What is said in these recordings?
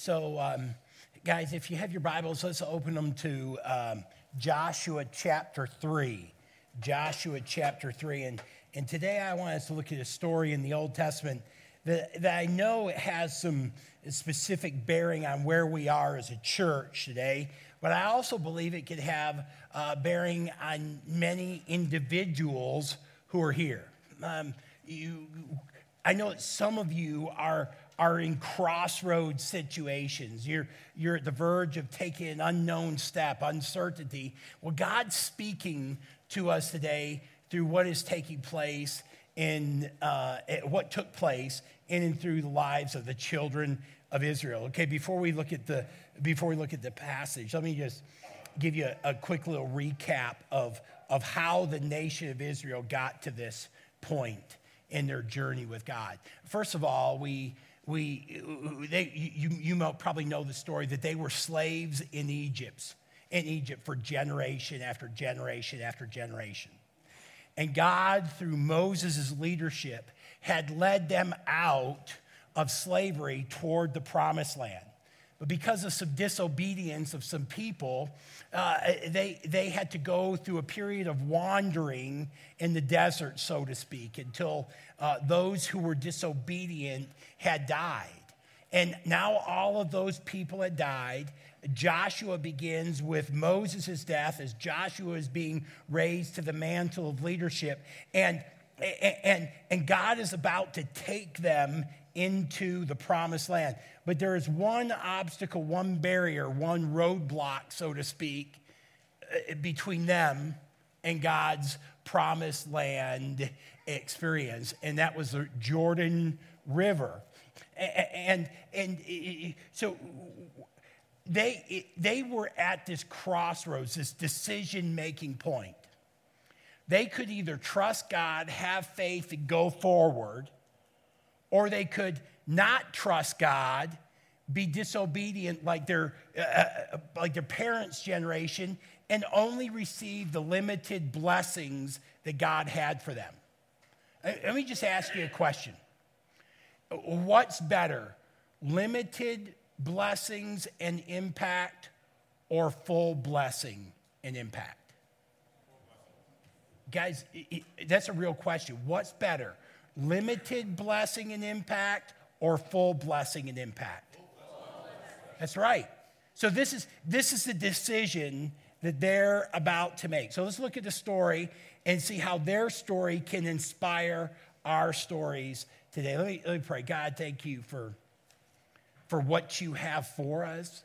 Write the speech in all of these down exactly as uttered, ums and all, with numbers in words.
So, um, guys, if you have your Bibles, let's open them to um, Joshua chapter three. Joshua chapter three. And, and today I want us to look at a story in the Old Testament that, that I know it has some specific bearing on where we are as a church today, but I also believe it could have uh, bearing on many individuals who are here. Um, you, I know that some of you are are in crossroads situations. You're, you're at the verge of taking an unknown step, uncertainty. Well, God's speaking to us today through what is taking place in, uh, what took place in and through the lives of the children of Israel. Okay, before we look at the, before we look at the passage, let me just give you a, a quick little recap of, of how the nation of Israel got to this point in their journey with God. First of all, we we they you you probably know the story that they were slaves in Egypt, in Egypt for generation after generation after generation. And God, through Moses' leadership, had led them out of slavery toward the promised land. But because of some disobedience of some people, uh, they, they had to go through a period of wandering in the desert, so to speak, until uh, those who were disobedient had died. And now all of those people had died. Joshua begins with Moses' death as Joshua is being raised to the mantle of leadership. And, and, and God is about to take them into the promised land. But there is one obstacle, one barrier, one roadblock, so to speak, between them and God's promised land experience, and that was the Jordan River. And, and, and so they, they were at this crossroads, this decision-making point. They could either trust God, have faith, and go forward, or they could not trust God, be disobedient like their, uh, like their parents' generation, and only receive the limited blessings that God had for them. Let me just ask you a question. What's better, limited blessings and impact or full blessing and impact? Guys, that's a real question. What's better, limited blessing and impact or full blessing and impact? That's right. So this is this is the decision that they're about to make. So let's look at the story and see how their story can inspire our stories today. Let me, let me pray. God, thank you for, for what you have for us.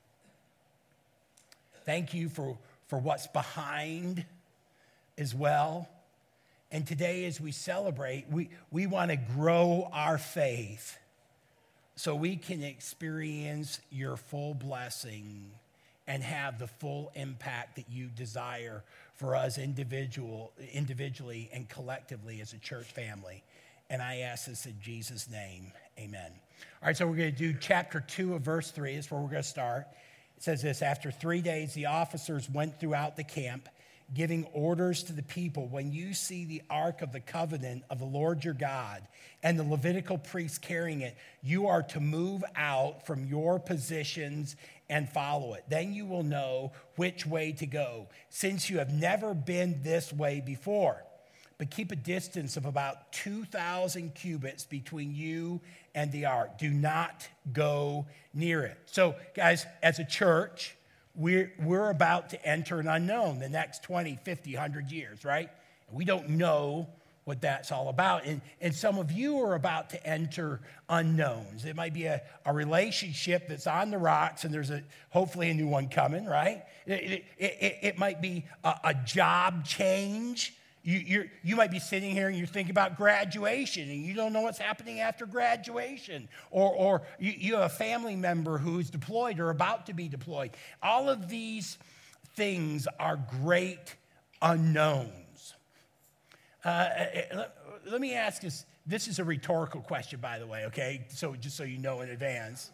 Thank you for, for what's behind as well. And today as we celebrate, we, we want to grow our faith so we can experience your full blessing and have the full impact that you desire for us individual, individually and collectively as a church family. And I ask this in Jesus' name, amen. All right, so we're going to do chapter two of verse three. That's where we're going to start. It says this: after three days, the officers went throughout the camp, giving orders to the people. When you see the ark of the covenant of the Lord your God and the Levitical priests carrying it, you are to move out from your positions and follow it. Then you will know which way to go, since you have never been this way before. But keep a distance of about two thousand cubits between you and the ark. Do not go near it. So, guys, as a church, We're, we're about to enter an unknown the next twenty, fifty, one hundred years, right? We don't know what that's all about. And, and some of you are about to enter unknowns. It might be a, a relationship that's on the rocks and there's a hopefully a new one coming, right? It, it, it, it might be a, a job change. You, you're, you might be sitting here and you're thinking about graduation and you don't know what's happening after graduation. Or, or you, you have a family member who's deployed or about to be deployed. All of these things are great unknowns. Uh, let, let me ask this. This is a rhetorical question, by the way, okay? So just so you know in advance.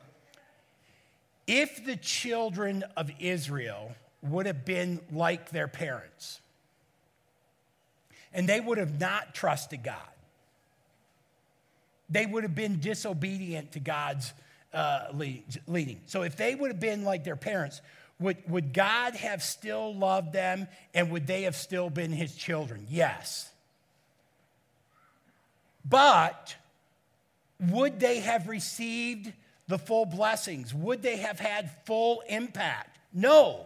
If the children of Israel would have been like their parents, and they would have not trusted God, they would have been disobedient to God's uh, leading. So if they would have been like their parents, would, would God have still loved them, and would they have still been his children? Yes. But would they have received the full blessings? Would they have had full impact? No.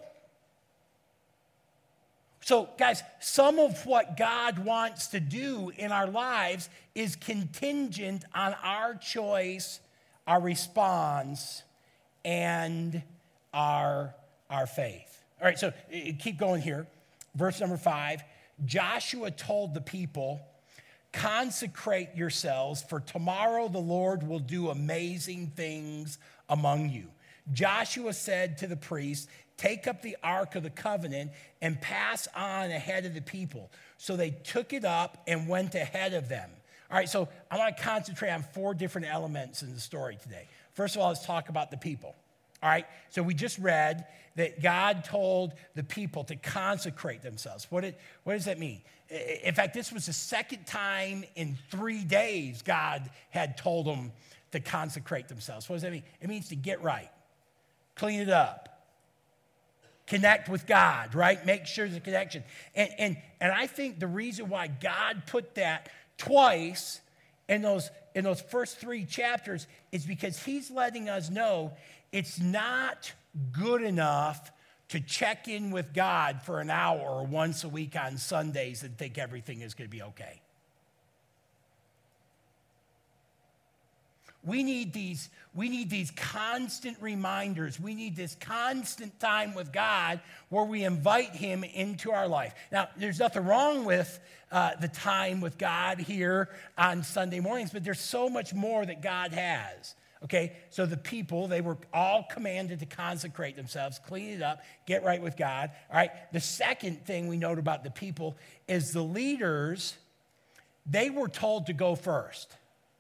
So, guys, some of what God wants to do in our lives is contingent on our choice, our response, and our, our faith. All right, so keep going here. Verse number five. Joshua told the people, consecrate yourselves, for tomorrow the Lord will do amazing things among you. Joshua said to the priests, take up the Ark of the Covenant and pass on ahead of the people. So they took it up and went ahead of them. All right, so I want to concentrate on four different elements in the story today. First of all, let's talk about the people. All right, so we just read that God told the people to consecrate themselves. What, did, what does that mean? In fact, this was the second time in three days God had told them to consecrate themselves. What does that mean? It means to get right, clean it up, connect with God, right? Make sure there's a connection. And, and, and I think the reason why God put that twice in those, in those first three chapters is because he's letting us know it's not good enough to check in with God for an hour or once a week on Sundays and think everything is going to be okay. We need these, we need these constant reminders. We need this constant time with God where we invite him into our life. Now, there's nothing wrong with uh, the time with God here on Sunday mornings, but there's so much more that God has. Okay, so the people, they were all commanded to consecrate themselves, clean it up, get right with God. All right, the second thing we note about the people is the leaders, they were told to go first.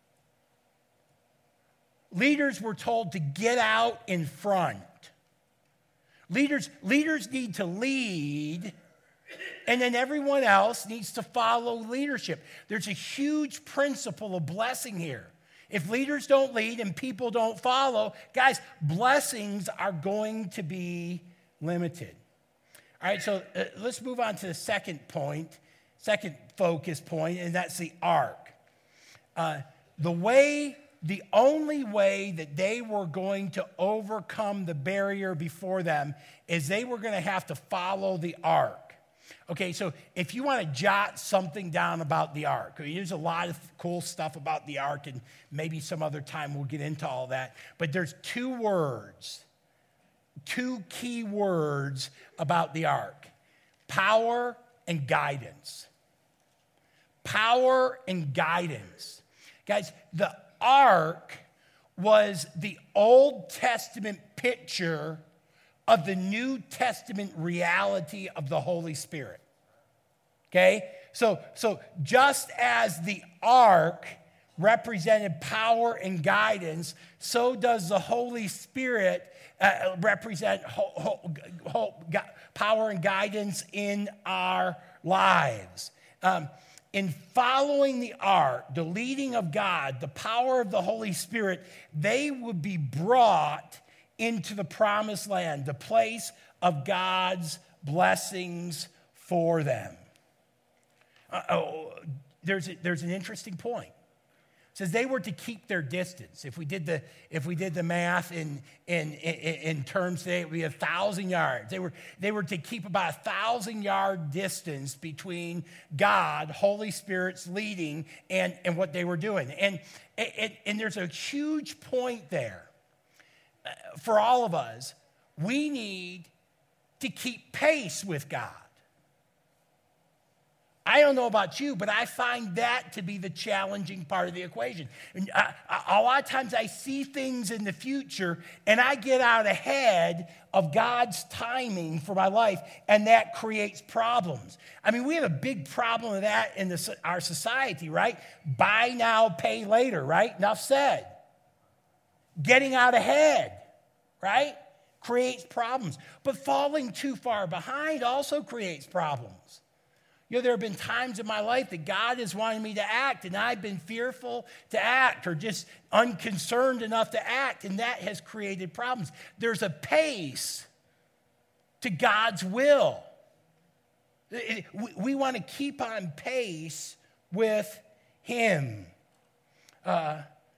Leaders were told to get out in front. Leaders, leaders need to lead, and then everyone else needs to follow leadership. There's a huge principle of blessing here. If leaders don't lead and people don't follow, guys, blessings are going to be limited. All right, so uh, let's move on to the second point, second focus point, and that's the ark. Uh, the way, the only way that they were going to overcome the barrier before them is they were going to have to follow the ark. Okay, so if you want to jot something down about the ark, there's a lot of cool stuff about the ark, and maybe some other time we'll get into all that. But there's two words, two key words about the ark: power and guidance. Power and guidance. Guys, the ark was the Old Testament picture of the New Testament reality of the Holy Spirit. Okay? So, so just as the ark represented power and guidance, so does the Holy Spirit uh, represent ho- ho- ho- power and guidance in our lives. Um, in following the ark, the leading of God, the power of the Holy Spirit, they would be brought into the promised land, the place of God's blessings for them. Uh-oh, there's, a, there's an interesting point. It says they were to keep their distance. If we did the, if we did the math in, in, in, in terms today, it would be a thousand yards. They were, they were to keep about a thousand yard distance between God, Holy Spirit's leading, and, and what they were doing. And, and, and there's a huge point there. For all of us, we need to keep pace with God. I don't know about you, but I find that to be the challenging part of the equation. And I, I, a lot of times I see things in the future and I get out ahead of God's timing for my life, and that creates problems. I mean, we have a big problem with that in the, our society, right? Buy now, pay later, right? Enough said. Getting out ahead, right, creates problems. But falling too far behind also creates problems. You know, there have been times in my life that God has wanted me to act, and I've been fearful to act or just unconcerned enough to act, and that has created problems. There's a pace to God's will. We want to keep on pace with Him. Uh,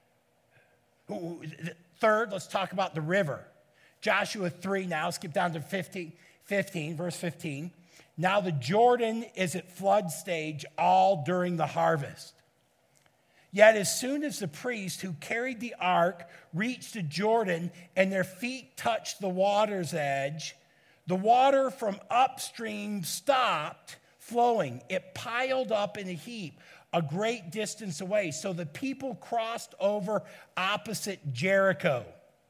third, let's talk about the river. Joshua three now, skip down to fifteen, fifteen, verse fifteen. Now the Jordan is at flood stage all during the harvest. Yet as soon as the priest who carried the ark reached the Jordan and their feet touched the water's edge, the water from upstream stopped flowing. It piled up in a heap a great distance away. So the people crossed over opposite Jericho.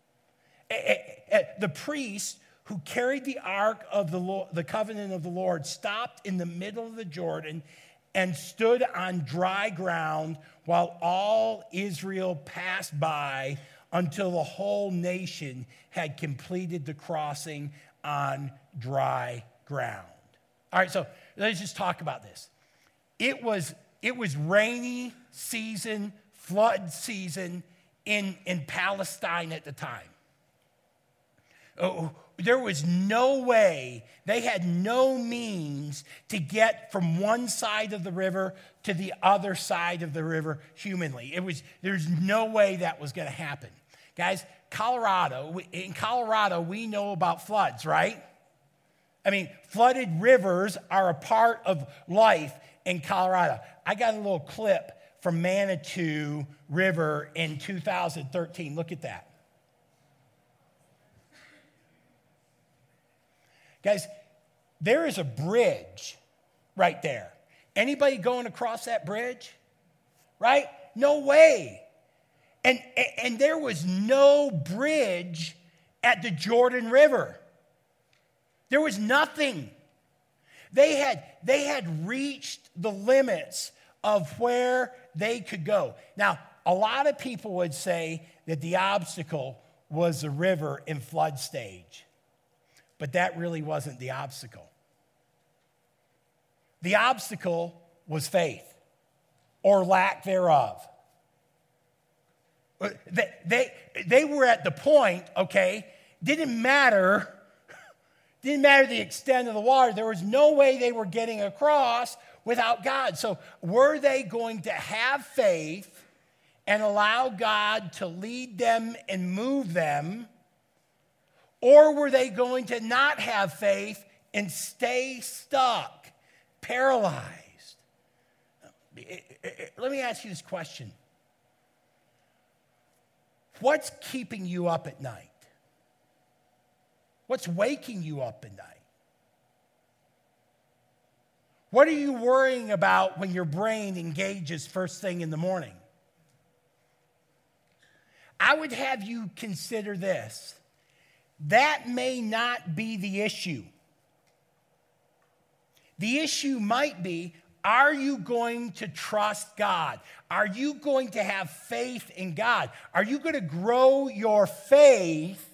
The priest who carried the ark of the, Lord, the covenant of the Lord stopped in the middle of the Jordan and stood on dry ground while all Israel passed by until the whole nation had completed the crossing on dry ground. All right, so let's just talk about this. It was, it was rainy season, flood season in, in Palestine at the time. Oh, there was no way, they had no means to get from one side of the river to the other side of the river humanly. It was, there's no way that was going to happen. Guys, Colorado, in Colorado, we know about floods, right? I mean, flooded rivers are a part of life in Colorado. I got a little clip from Manitou River in two thousand thirteen. Look at that. Guys, there is a bridge right there. Anybody going across that bridge? Right? No way. And, and there was no bridge at the Jordan River. There was nothing. They had, they had reached the limits of where they could go. Now, a lot of people would say that the obstacle was the river in flood stage. But that really wasn't the obstacle. The obstacle was faith or lack thereof. They, they, they were at the point, okay, didn't matter, didn't matter the extent of the water. There was no way they were getting across without God. So were they going to have faith and allow God to lead them and move them? Or were they going to not have faith and stay stuck, paralyzed? Let me ask you this question. What's keeping you up at night? What's waking you up at night? What are you worrying about when your brain engages first thing in the morning? I would have you consider this. That may not be the issue. The issue might be, are you going to trust God? Are you going to have faith in God? Are you going to grow your faith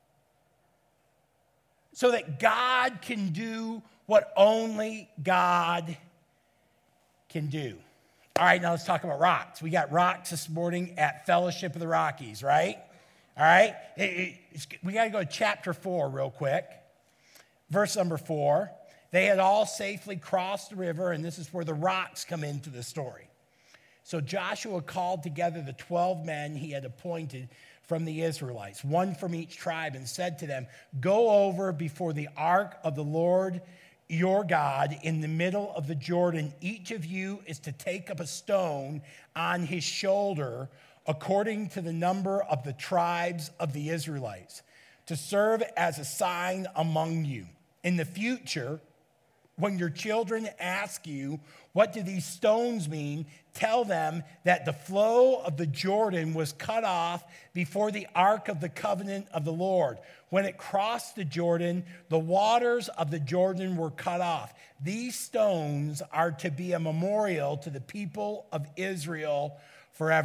so that God can do what only God can do? All right, now let's talk about rocks. We got rocks this morning at Fellowship of the Rockies, right? All right, it, it, we got to go to chapter four real quick. Verse number four. They had all safely crossed the river, and this is where the rocks come into the story. So Joshua called together the twelve men he had appointed from the Israelites, one from each tribe, and said to them, "Go over before the ark of the Lord your God in the middle of the Jordan. Each of you is to take up a stone on his shoulder, according to the number of the tribes of the Israelites, to serve as a sign among you. In the future, when your children ask you, 'What do these stones mean?' tell them that the flow of the Jordan was cut off before the ark of the covenant of the Lord. When it crossed the Jordan, the waters of the Jordan were cut off. These stones are to be a memorial to the people of Israel forever."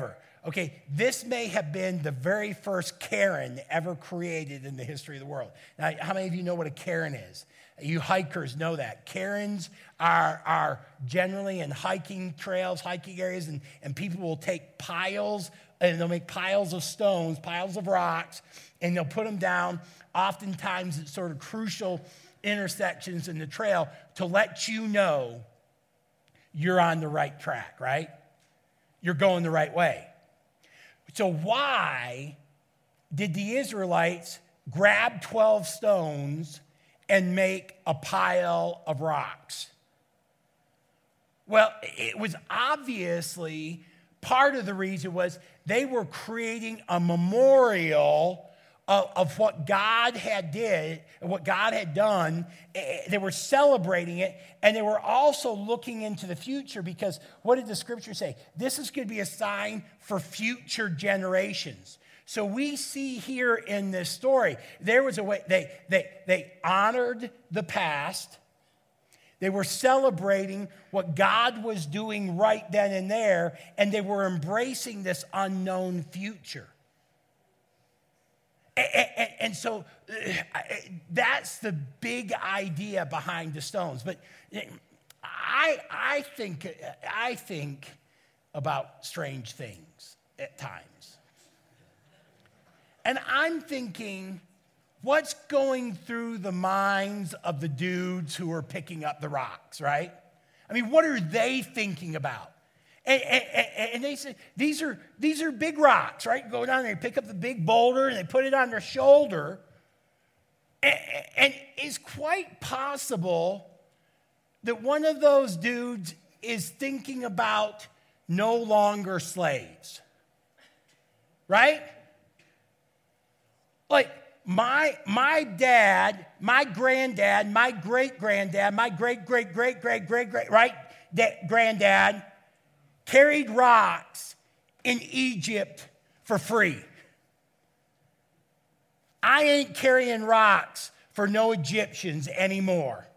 Okay, this may have been the very first cairn ever created in the history of the world. Now, how many of you know what a cairn is? You hikers know that. Cairns are, are generally in hiking trails, hiking areas, and, and people will take piles, and they'll make piles of stones, piles of rocks, and they'll put them down, oftentimes at sort of crucial intersections in the trail to let you know you're on the right track, right? You're going the right way. So why did the Israelites grab twelve stones and make a pile of rocks? Well, it was obviously part of the reason was they were creating a memorial of, of what God had did, what God had done. They were celebrating it, and they were also looking into the future, because what did the scripture say? This is going to be a sign for future generations. So we see here in this story, there was a way, they, they, they honored the past. They were celebrating what God was doing right then and there, and they were embracing this unknown future. And, and, and so uh, that's the big idea behind the stones. But I, I, think, I think about strange things at times. And I'm thinking, what's going through the minds of the dudes who are picking up the rocks, right? I mean, what are they thinking about? And, and, and they say, these are, these are big rocks, right? Go down there, pick up the big boulder, and they put it on their shoulder. And, and it's quite possible that one of those dudes is thinking about no longer slaves, right? Like, my, my dad, my granddad, my great-granddad, my great-great-great-great-great-great, right, that granddad carried rocks in Egypt for free. I ain't carrying rocks for no Egyptians anymore.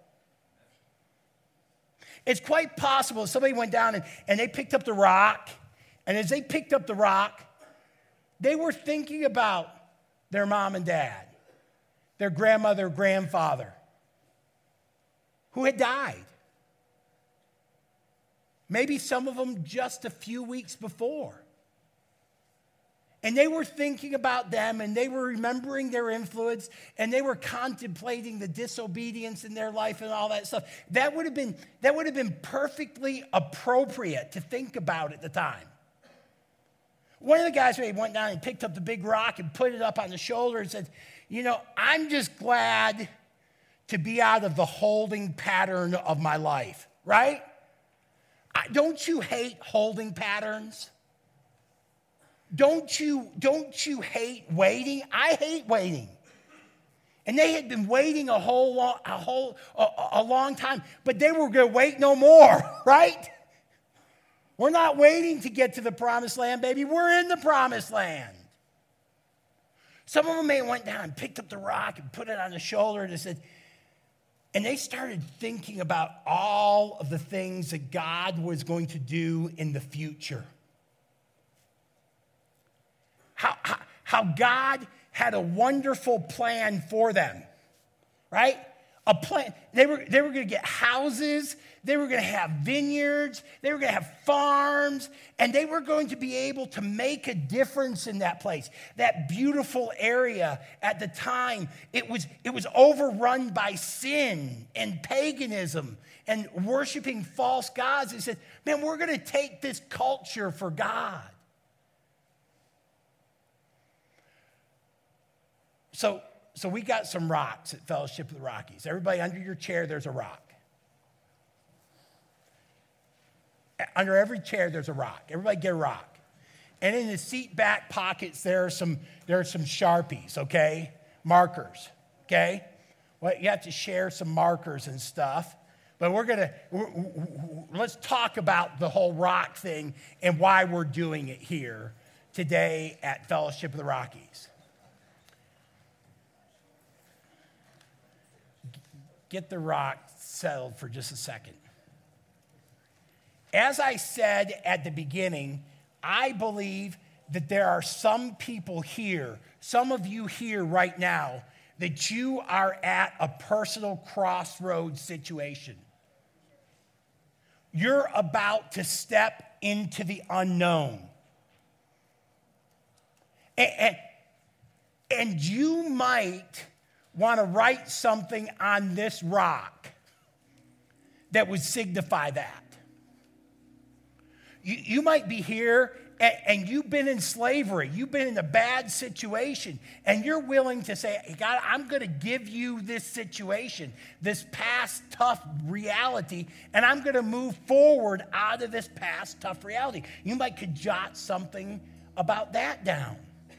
It's quite possible somebody went down and, and they picked up the rock, and as they picked up the rock, they were thinking about their mom and dad, their grandmother, grandfather, who had died. Maybe some of them just a few weeks before. And they were thinking about them, and they were remembering their influence, and they were contemplating the disobedience in their life and all that stuff. That would have been, that would have been perfectly appropriate to think about at the time. One of the guys went down and picked up the big rock and put it up on the shoulder and said, you know, I'm just glad to be out of the holding pattern of my life, right? Don't you hate holding patterns? Don't you, don't you hate waiting? I hate waiting. And they had been waiting a whole long, a whole a, a long time, but they were going to wait no more, right? We're not waiting to get to the promised land, baby. We're in the promised land. Some of them may have went down and picked up the rock and put it on the shoulder and they said, and they started thinking about all of the things that God was going to do in the future. How, how, how God had a wonderful plan for them, right? A plan. They were, they were going to get houses. They were going to have vineyards. They were going to have farms. And they were going to be able to make a difference in that place. That beautiful area at the time, it was, it was overrun by sin and paganism and worshiping false gods. They said, man, we're going to take this culture for God. So, so we got some rocks at Fellowship of the Rockies. Everybody, under your chair, there's a rock. Under every chair, there's a rock. Everybody get a rock. And in the seat back pockets, there are some, there are some Sharpies, okay? Markers, okay? Well, you have to share some markers and stuff. But we're going to, let's talk about the whole rock thing and why we're doing it here today at Fellowship of the Rockies. Get the rock settled for just a second. As I said at the beginning, I believe that there are some people here, some of you here right now, that you are at a personal crossroads situation. You're about to step into the unknown. And, and, and you might want to write something on this rock that would signify that. You, you might be here and, and you've been in slavery. You've been in a bad situation. And you're willing to say, hey, God, I'm going to give you this situation, this past tough reality, and I'm going to move forward out of this past tough reality. You might could jot something about that down.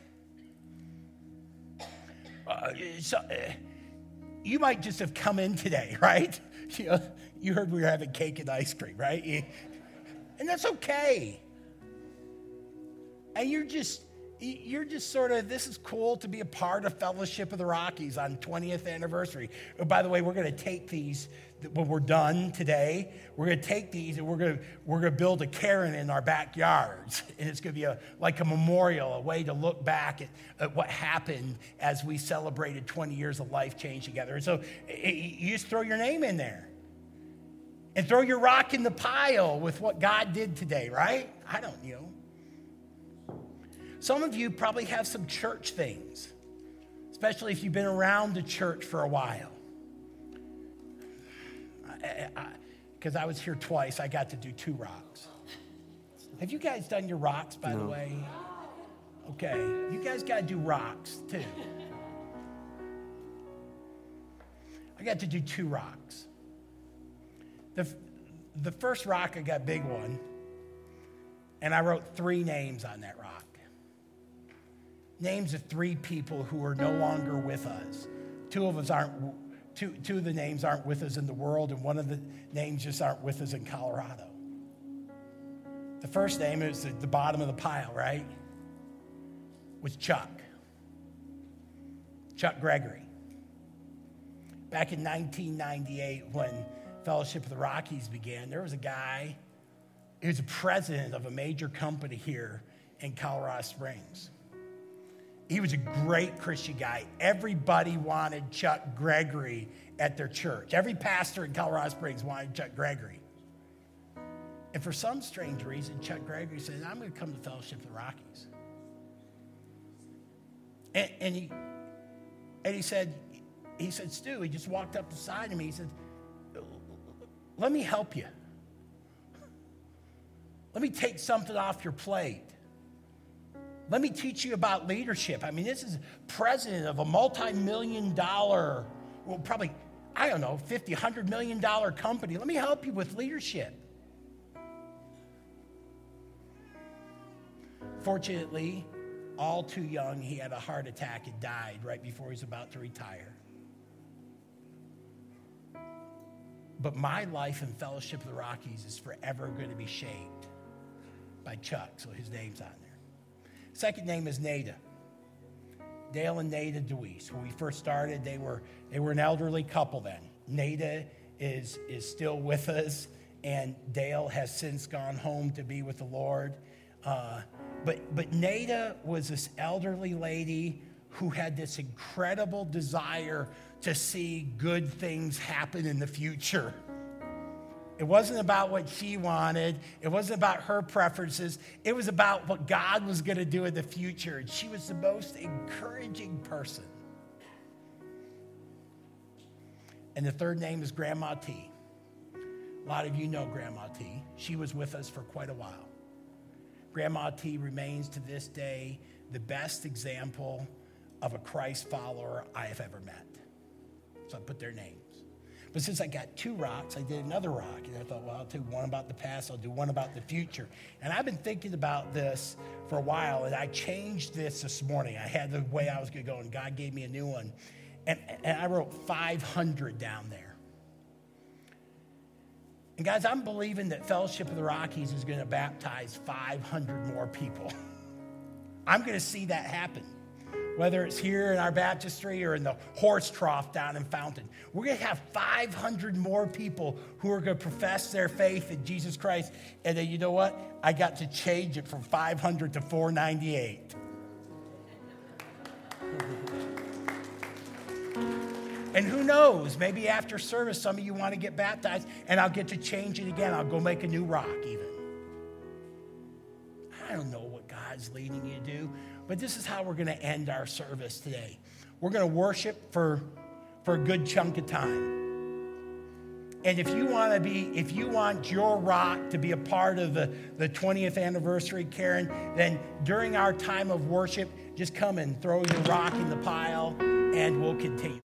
Uh, so, uh, you might just have come in today, right? You know, you heard we were having cake and ice cream, right? You, and that's okay. And you're just, you're just sort of, this is cool to be a part of Fellowship of the Rockies on twentieth anniversary. Oh, by the way, we're going to take these, when we're done today, we're going to take these and we're going to, we're going to build a cairn in our backyards. And it's going to be a, like a memorial, a way to look back at, at what happened as we celebrated twenty years of life change together. And so you just throw your name in there. And throw your rock in the pile with what God did today, right? I don't know. Some of you probably have some church things, especially if you've been around the church for a while. Because I, I, I was here twice, I got to do two rocks. Have you guys done your rocks, by no. the way? Okay, you guys got to do rocks, too. I got to do two rocks. The, the first rock, I got a big one, and I wrote three names on that rock. Names of three people who are no longer with us. Two of us aren't, two, two of the names aren't with us in the world, and one of the names just aren't with us in Colorado. The first name is at the bottom of the pile, right? Was Chuck. Chuck Gregory. Back in nineteen ninety-eight, when Fellowship of the Rockies began, there was a guy, he was a president of a major company here in Colorado Springs. He was a great Christian guy. Everybody wanted Chuck Gregory at their church. Every pastor in Colorado Springs wanted Chuck Gregory. And for some strange reason, Chuck Gregory said, I'm going to come to Fellowship of the Rockies. And, and he and he said, he said, Stu, he just walked up beside him. He said, let me help you. Let me take something off your plate. Let me teach you about leadership. I mean, this is president of a multi-million dollar, well, probably, I don't know, fifty, one hundred million dollar company. Let me help you with leadership. Fortunately, all too young, he had a heart attack and died right before he was about to retire. But my life in Fellowship of the Rockies is forever going to be shaped by Chuck, so his name's on there. Second name is Nada. Dale and Nada Deweese. When we first started, they were they were an elderly couple then. Nada is, is still with us, and Dale has since gone home to be with the Lord. Uh, but, but Nada was this elderly lady who had this incredible desire to see good things happen in the future. It wasn't about what she wanted. It wasn't about her preferences. It was about what God was going to do in the future. And she was the most encouraging person. And the third name is Grandma T. A lot of you know Grandma T. She was with us for quite a while. Grandma T remains to this day the best example of a Christ follower I have ever met. So I put their names. But since I got two rocks, I did another rock. And I thought, well, I'll do one about the past. I'll do one about the future. And I've been thinking about this for a while, and I changed this this morning. I had the way I was going to go, and God gave me a new one. And, and I wrote five hundred down there. And guys, I'm believing that Fellowship of the Rockies is going to baptize five hundred more people. I'm going to see that happen. whether it's here in our baptistry or in the horse trough down in Fountain. We're going to have five hundred more people who are going to profess their faith in Jesus Christ. And then, you know what? I got to change it from five hundred to four ninety-eight. And who knows, maybe after service, some of you want to get baptized, and I'll get to change it again. I'll go make a new rock even. I don't know what God's leading you to do, but this is how we're going to end our service today. We're going to worship for, for a good chunk of time. And if you want to be, if you want your rock to be a part of the, the twentieth anniversary, Karen, then during our time of worship, just come and throw your rock in the pile, and we'll continue.